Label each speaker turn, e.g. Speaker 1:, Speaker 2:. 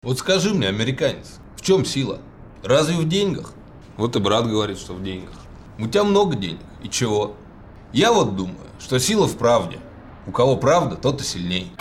Speaker 1: Вот скажи мне, американец, в чем сила? Разве в деньгах? Вот и брат говорит, что в деньгах. У тебя много денег, и чего? Я вот думаю, что сила в правде. У кого правда, тот и сильней.